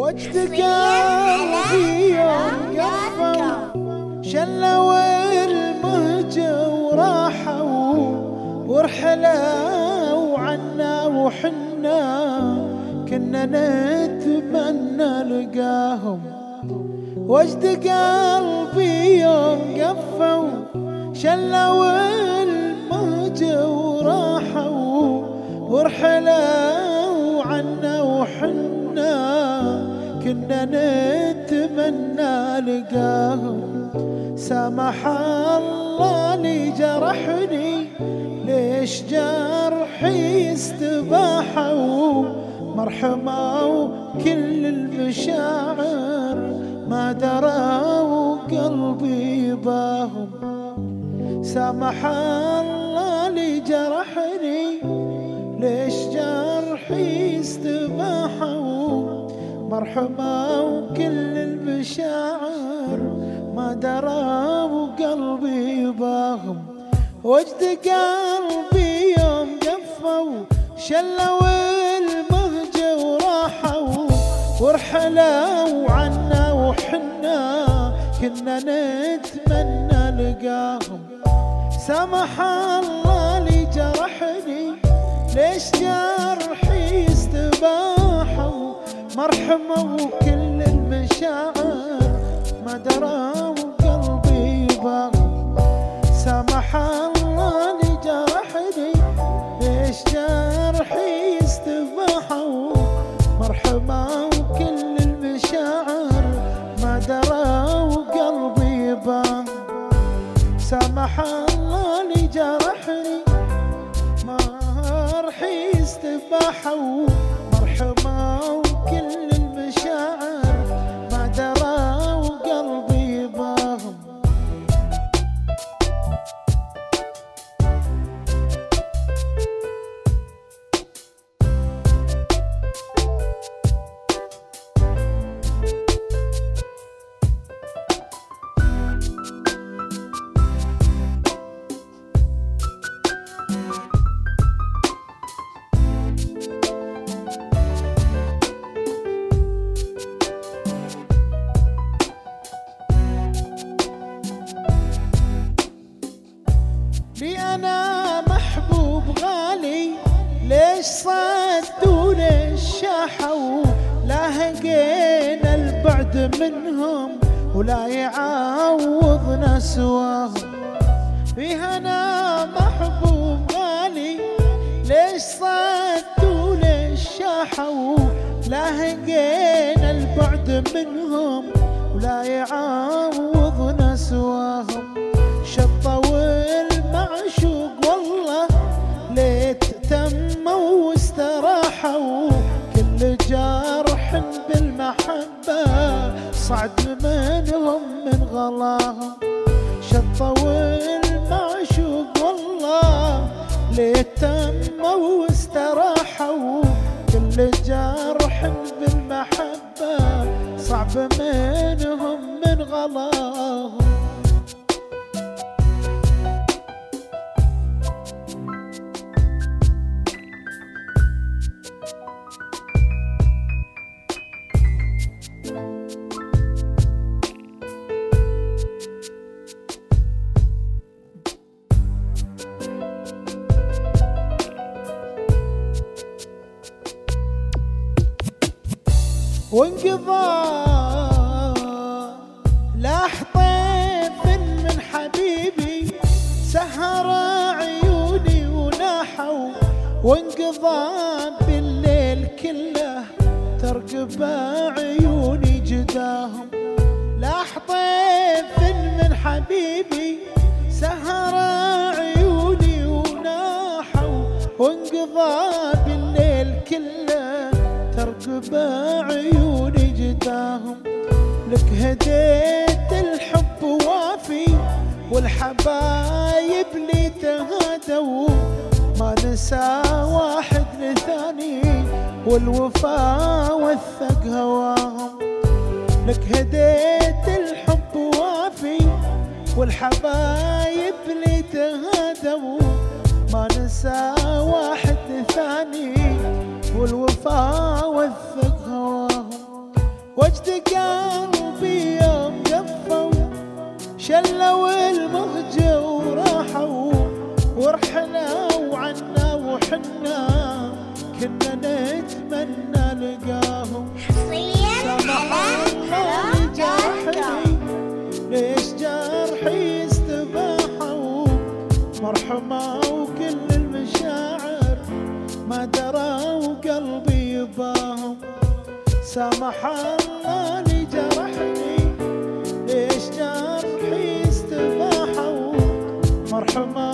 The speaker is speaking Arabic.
وجد قلبي يوم قفوا شلوا المهجة وراحوا ورحلوا عنا وحنا كنا نتمنى لقاهم. وجد قلبي يوم قفوا شلوا المهجة وراحوا ورحلوا عنا وحنا كنا نتمنى لقاهم. سامح الله اللي جرحني ليش جرحي استباحوا مرحموا كل المشاعر ما دروا قلبي باهم. سامح الله اللي جرحني ليش جرحي استباحوا مرحموا كل المشاعر ما دروا قلبي باهم. وجد قلبي يوم قفوا شلوا المهجة وراحوا ورحلوا عنا وحنا كنا نتمنى لقاهم. سامح الله اللي جرحني ليش جرحي استباحوا مرحموا كل المشاعر ما دروا قلبي باهم. سامح الله اللي جرحني ليش جرحي استباحوا مرحموا كل المشاعر ما دروا قلبي باهم. سامح الله اللي جرحني ما رحي استباحوا مرحموا كل المشاعر ما دروا قلبي باهم. لي أنا محبوب غالي ليش صدوا ليش شاحوا لا هقينا البعد منهم ولا يعوضنا سواهم. لي أنا محبوب غالي ليش صدوا ليش شاحوا لا هقينا البعد منهم ولا يعوضنا سواهم. شطوا المعشوق والله ليت تموا واستراحوا كل جرح بالمحبة صعد منهم من غلاهم. شطوا المعشوق والله ليت تموا واستراحوا كل جرح بالمحبة صعب منهم من غلاهم. وانقضى لاح طيف من حبيبي سهر عيوني وناحوا وانقضى بالليل كله ترقب عيوني جداهم. لاح طيف من حبيبي سهر عيوني وناحوا وانقضى بالليل كله ترقب عيوني جداهم. لك هديت الحب وافي والحبايب لي تهادوا ما نسى واحد لثاني والوفا وثق هواهم. لك هديت الحب وافي والحبايب لي تهادوا ما نسى واحد ثاني والوفا وثق هواهم. وجد قلبي يوم قفوا شلوا المهجة وراحوا ورحنا وعنا وحنا كنا نتمنى لقاهم. سامح الله اللي جرحني ليش جرحي استباحوا مرحمة وكل المشاعر ما دروا قلبي يباهم. سامح الله اللي جرحني ليش جرحي استباحوا مرحمة